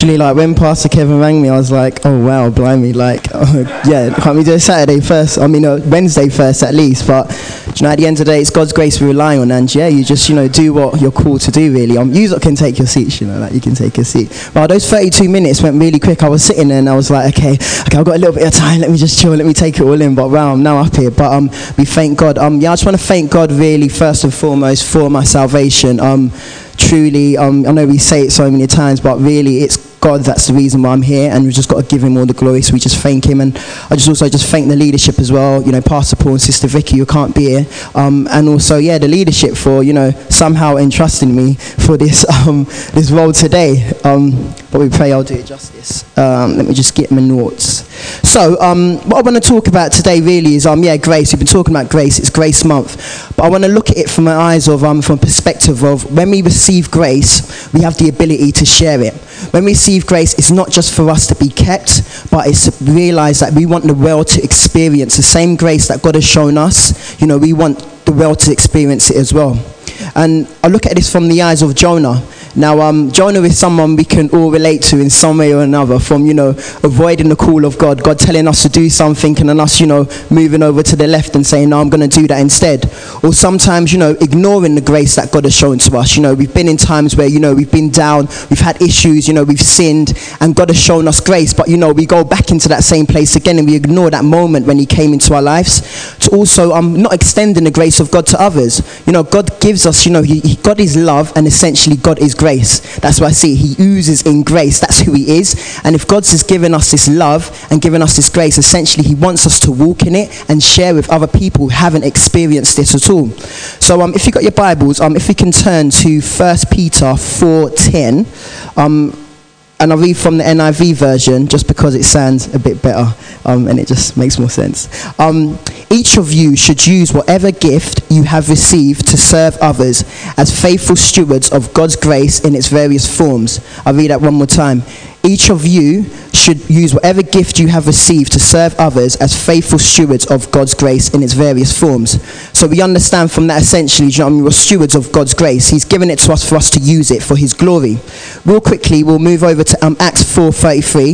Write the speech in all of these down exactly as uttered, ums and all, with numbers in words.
Actually, like when Pastor Kevin rang me, I was like, oh wow, blimey, like, oh, yeah, can't we do it Saturday first? I mean, uh, Wednesday first at least, but you know, at the end of the day, it's God's grace we rely on, and yeah, you just, you know, do what you're called to do, really. Um, you lot can take your seats, you know, like you can take your seat. But those thirty-two minutes went really quick. I was sitting there and I was like, okay, okay, I've got a little bit of time, let me just chill, let me take it all in, but wow, I'm now up here. But um, we thank God. Um, yeah, I just want to thank God really, first and foremost, for my salvation. Um, truly, um, I know we say it so many times, but really, it's God, that's the reason why I'm here, and we've just got to give him all the glory, so we just thank him. And I just also just thank the leadership as well, you know, Pastor Paul and Sister Vicky, who can't be here, um, and also, yeah, the leadership for, you know, somehow entrusting me for this um, this role today, um, but we pray I'll do it justice. Um, let me just get my notes. So, um, what I want to talk about today really is, um, yeah, grace. We've been talking about grace, it's Grace Month, but I want to look at it from the eyes of, um, from a perspective of, when we receive grace, we have the ability to share it. When we receive grace, it's not just for us to be kept, but it's to realize that we want the world to experience the same grace that God has shown us. You know, we want the world to experience it as well. And I look at this from the eyes of Jonah. Now, um, Jonah is someone we can all relate to in some way or another, from, you know, avoiding the call of God, God telling us to do something, and then us, you know, moving over to the left and saying, no, I'm going to do that instead. Or sometimes, you know, ignoring the grace that God has shown to us. You know, we've been in times where, you know, we've been down, we've had issues, you know, we've sinned, and God has shown us grace, but, you know, we go back into that same place again, and we ignore that moment when he came into our lives. To also um, not extending the grace of God to others. You know, God gives us, you know, he, he, God is love, and essentially God is grace. That's what I see. He oozes in grace. That's who he is. And if God's just given us this love and given us this grace, essentially he wants us to walk in it and share with other people who haven't experienced this at all. So um, if you've got your Bibles, um, if you can turn to First Peter four ten, um, and I'll read from the N I V version just because it sounds a bit better, um, and it just makes more sense. Um, each of you should use whatever gift you have received to serve others as faithful stewards of God's grace in its various forms. I'll read that one more time. Each of you should use whatever gift you have received to serve others as faithful stewards of God's grace in its various forms. So we understand from that essentially, you know, I mean, we're stewards of God's grace. He's given it to us for us to use it for his glory. Real quickly, we'll move over to um, Acts four thirty-three.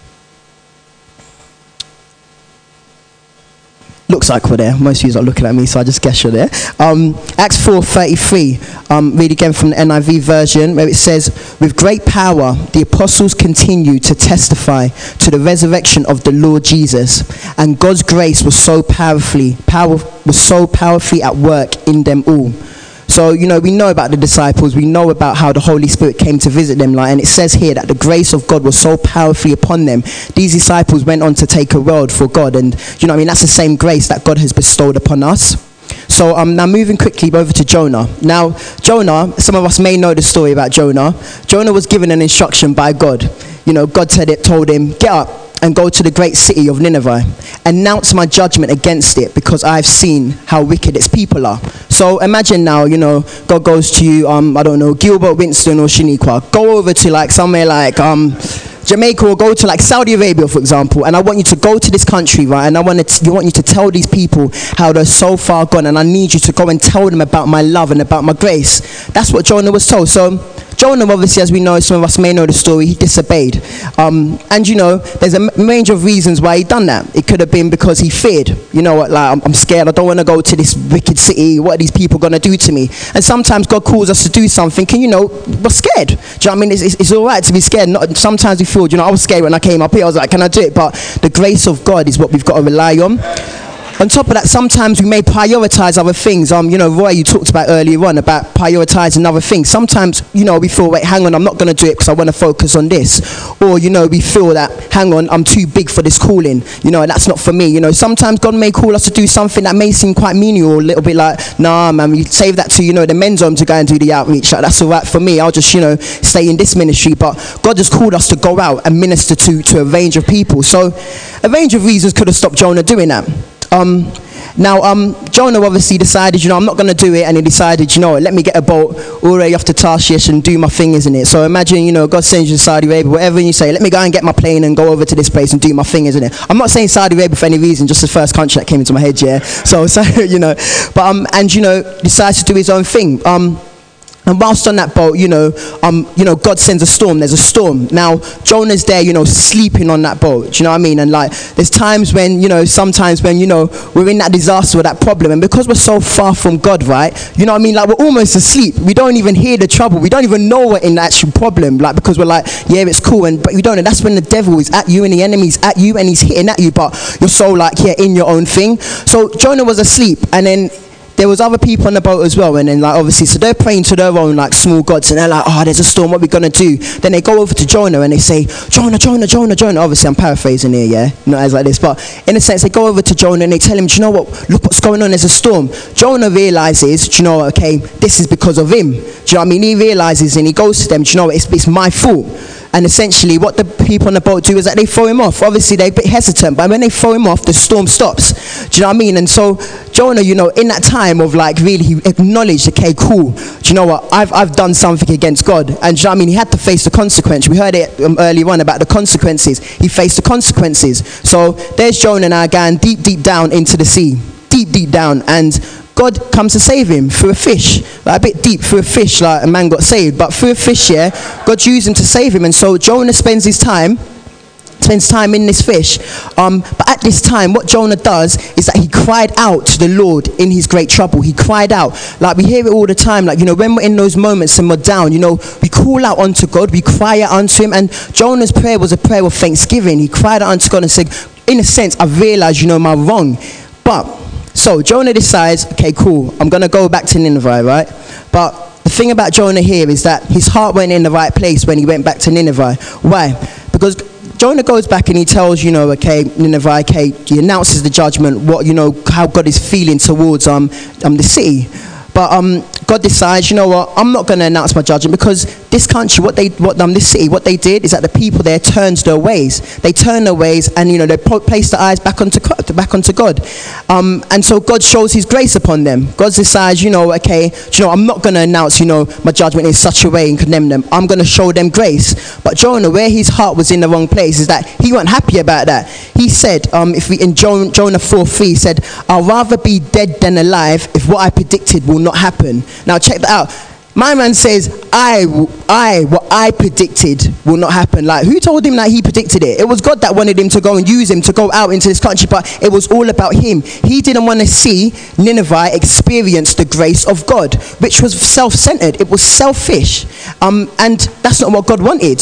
Looks like we're there. Most of you are looking at me, so I just guess you're there. Um, Acts four thirty-three, um, read again from the N I V version, where it says, with great power, the apostles continued to testify to the resurrection of the Lord Jesus, and God's grace was so powerfully, power, was so powerfully at work in them all. So, you know, we know about the disciples, we know about how the Holy Spirit came to visit them, like, and it says here that the grace of God was so powerfully upon them. These disciples went on to take a world for God, and, you know, I mean, that's the same grace that God has bestowed upon us. So um, now moving quickly over to Jonah. Now, Jonah, some of us may know the story about Jonah. Jonah was given an instruction by God. You know, God said it, told him, get up and go to the great city of Nineveh. Announce my judgment against it, because I've seen how wicked its people are. So imagine now, you know, God goes to you, um, I don't know, Gilbert, Winston or Shaniqua. Go over to like somewhere like um, Jamaica, or go to like Saudi Arabia, for example, and I want you to go to this country, right, and I want, to, you want you to tell these people how they're so far gone, and I need you to go and tell them about my love and about my grace. That's what Jonah was told. So Jonah, obviously, as we know, some of us may know the story, he disobeyed. Um, and, you know, there's a range of reasons why he done that. It could have been because he feared. You know what, like, I'm, I'm scared, I don't want to go to this wicked city, what are these people going to do to me? And sometimes God calls us to do something, and, you know, we're scared. Do you know what I mean? It's, it's, it's all right to be scared. Not, sometimes we feel, you know, I was scared when I came up here, I was like, can I do it? But the grace of God is what we've got to rely on. On top of that, sometimes we may prioritize other things. Um, you know, Roy, you talked about earlier on about prioritizing other things. Sometimes, you know, we feel, wait, hang on, I'm not going to do it because I want to focus on this. Or, you know, we feel that, hang on, I'm too big for this calling. You know, that's not for me. You know, sometimes God may call us to do something that may seem quite menial, or a little bit like, nah, man, we save that to, you know, the men's home to go and do the outreach. Like, that's all right for me. I'll just, you know, stay in this ministry. But God just called us to go out and minister to, to a range of people. So a range of reasons could have stopped Jonah doing that. Um, now, um, Jonah obviously decided, you know, I'm not going to do it, and he decided, you know, let me get a boat all the way off to Tarshish and do my thing, isn't it? So imagine, you know, God sends you to Saudi Arabia, whatever, and you say, let me go and get my plane and go over to this place and do my thing, isn't it? I'm not saying Saudi Arabia for any reason, just the first country that came into my head, yeah? So, so you know, but, um, and, you know, decides to do his own thing. Um, And whilst on that boat, you know, um, you know, God sends a storm. There's a storm. Now, Jonah's there, you know, sleeping on that boat. Do you know what I mean? And like, there's times when, you know, sometimes when, you know, we're in that disaster or that problem, and because we're so far from God, right? You know what I mean? Like, we're almost asleep. We don't even hear the trouble. We don't even know we're in the actual problem. Like, because we're like, yeah, it's cool, and but you don't. And that's when the devil is at you and the enemy's at you and he's hitting at you, but you're so like, yeah, in your own thing. So Jonah was asleep, and then there was other people on the boat as well, and then like obviously, so they're praying to their own like small gods, and they're like, oh, there's a storm, what are we gonna do? Then they go over to Jonah and they say, Jonah, Jonah, Jonah, Jonah. Obviously, I'm paraphrasing here, yeah, not as like this, but in a sense, they go over to Jonah and they tell him, do you know what? Look what's going on. There's a storm. Jonah realizes, do you know what? Okay, this is because of him. Do you know what I mean? He realizes and he goes to them. Do you know what? It's, it's my fault. And essentially what the people on the boat do is that they throw him off. Obviously they're a bit hesitant, but when they throw him off, the storm stops. Do you know what I mean? And so Jonah, you know, in that time of like really, he acknowledged, okay, cool. Do you know what? I've I've done something against God. And do you know what I mean? He had to face the consequence. We heard it um, earlier on about the consequences. He faced the consequences. So there's Jonah now going deep, deep down into the sea. Deep, deep down. And God comes to save him through a fish, like a bit deep, through a fish, like a man got saved, but through a fish, yeah, God used him to save him. And so Jonah spends his time, spends time in this fish, um, but at this time, what Jonah does is that he cried out to the Lord in his great trouble. He cried out, like we hear it all the time, like, you know, when we're in those moments and we're down, you know, we call out unto God, we cry out unto him, and Jonah's prayer was a prayer of thanksgiving. He cried out unto God and said, in a sense, I've realized, you know, my wrong, but so Jonah decides, okay, cool, I'm going to go back to Nineveh, right? But the thing about Jonah here is that his heart went in the right place when he went back to Nineveh. Why? Because Jonah goes back and he tells, you know, okay, Nineveh, okay, he announces the judgment, what, you know, how God is feeling towards um, um the city. But um, God decides, you know what, I'm not going to announce my judgment, because this country, what they, what um, this city, what they did is that the people there turned their ways. They turned their ways, and you know they placed their eyes back onto back onto God. Um, and so God shows His grace upon them. God decides, you know, okay, you know, I'm not going to announce, you know, my judgment in such a way and condemn them. I'm going to show them grace. But Jonah, where his heart was in the wrong place, is that he wasn't happy about that. He said, um, if we in Jonah, Jonah four three, he said, I'll rather be dead than alive if what I predicted will not happen. Now check that out. My man says, I, I, what I predicted will not happen. Like, who told him that he predicted it? It was God that wanted him to go and use him to go out into this country, but it was all about him. He didn't want to see Nineveh experience the grace of God, which was self-centered. It was selfish. Um, and that's not what God wanted.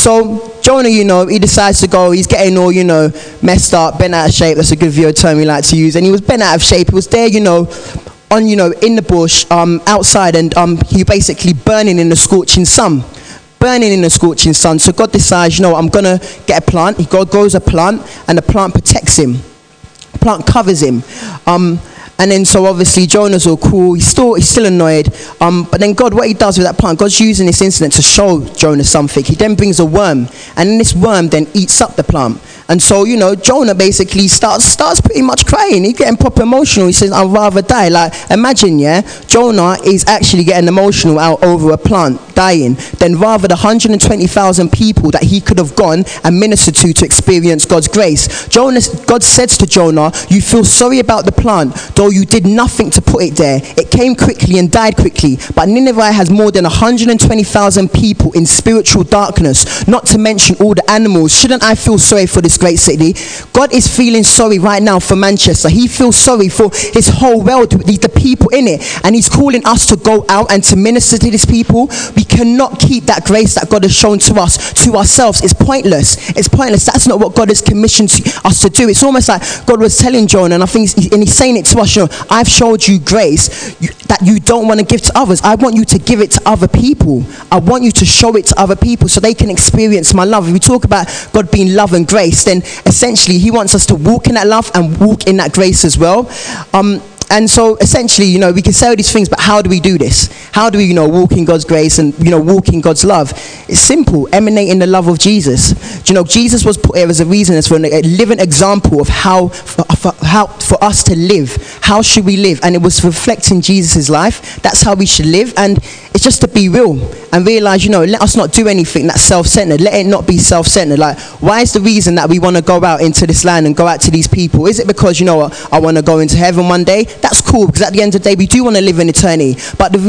So Jonah, you know, he decides to go. He's getting all, you know, messed up, bent out of shape. That's a good view term we like to use. And he was bent out of shape. He was there, you know, on, you know, in the bush, um, outside, and um, he basically burning in the scorching sun. Burning in the scorching sun. So God decides, you know, I'm going to get a plant. He grows a plant, and the plant protects him. The plant covers him. Um, and then so obviously Jonah's all cool. He's still, he's still annoyed. Um, but then God, what he does with that plant, God's using this incident to show Jonah something. He then brings a worm, and then this worm then eats up the plant. And so, you know, Jonah basically starts starts pretty much crying. He's getting proper emotional. He says, I'd rather die. Like, imagine, yeah, Jonah is actually getting emotional out over a plant dying, then rather the one hundred twenty thousand people that he could have gone and ministered to to experience God's grace. Jonah, God says to Jonah, you feel sorry about the plant, though you did nothing to put it there. It came quickly and died quickly. But Nineveh has more than one hundred twenty thousand people in spiritual darkness, not to mention all the animals. Shouldn't I feel sorry for this great city? God is feeling sorry right now for Manchester. He feels sorry for his whole world, the people in it, and he's calling us to go out and to minister to these people. We cannot keep that grace that God has shown to us to ourselves. It's pointless. It's pointless. That's not what God has commissioned us to do. It's almost like God was telling Jonah, and I think he's, and he's saying it to us, you know, I've showed you grace you, that you don't want to give to others. I want you to give it to other people. I want you to show it to other people so they can experience my love. If we talk about God being love and grace, then essentially he wants us to walk in that love and walk in that grace as well. Um, And so essentially, you know, we can say all these things, but how do we do this? How do we, you know, walk in God's grace and, you know, walk in God's love? It's simple, emanating the love of Jesus. Do you know, Jesus was put here as a reason, as for a living example of how for, for, how for us to live. How should we live? And it was reflecting Jesus' life. That's how we should live. And it's just to be real and realize, you know, let us not do anything that's self-centered. Let it not be self-centered. Like, why is the reason that we want to go out into this land and go out to these people? Is it because, you know what, I want to go into heaven one day? That's cool, because at the end of the day, we do want to live in eternity. But the, re- the, the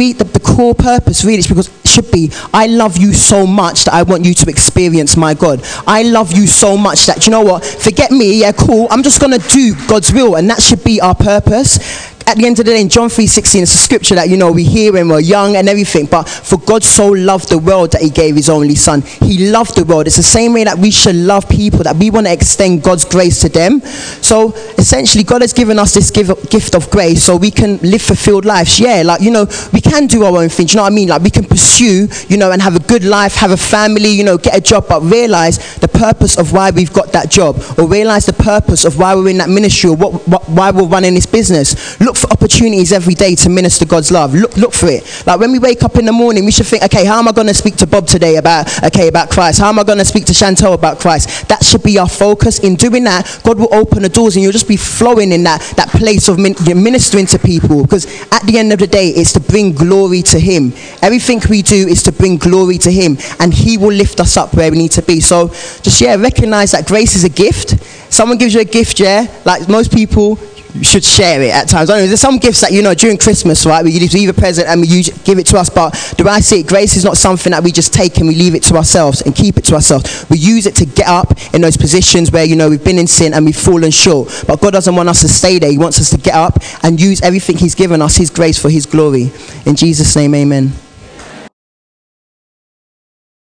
core purpose really is because it should be, I love you so much that I want you to experience my God. I love you so much that, you know what, forget me, yeah, cool, I'm just going to do God's will, and that should be our purpose. At the end of the day, in John three sixteen, it's a scripture that, you know, we hear when we're young and everything, but for God so loved the world that he gave his only son. He loved the world. It's the same way that we should love people, that we want to extend God's grace to them. So essentially, God has given us this give, gift of grace so we can live fulfilled lives. Yeah, like, you know, we can do our own thing. Do you know what I mean? Like, we can pursue, you know, and have a good life, have a family, you know, get a job, but realize the purpose of why we've got that job, or realize the purpose of why we're in that ministry, or what, what, why we're running this business. Look for opportunities every day to minister God's love. Look, look for it. Like, when we wake up in the morning, we should think, okay, how am I going to speak to Bob today about, okay, about Christ? How am I going to speak to Chantel about Christ? That should be our focus. In doing that, God will open the doors, and you'll just be flowing in that, that place of min- ministering to people. Because at the end of the day, it's to bring glory to him. Everything we do is to bring glory to him, and he will lift us up where we need to be. So just, yeah, recognize that grace is a gift. Someone gives you a gift, yeah, like most people, you should share it at times. I don't know, there's some gifts that, you know, during Christmas, right, we leave a present and we use, give it to us, but the way I see it, grace is not something that we just take and we leave it to ourselves and keep it to ourselves. We use it to get up in those positions where, you know, we've been in sin and we've fallen short, but God doesn't want us to stay there. He wants us to get up and use everything he's given us, his grace, for his glory. In Jesus' name, amen.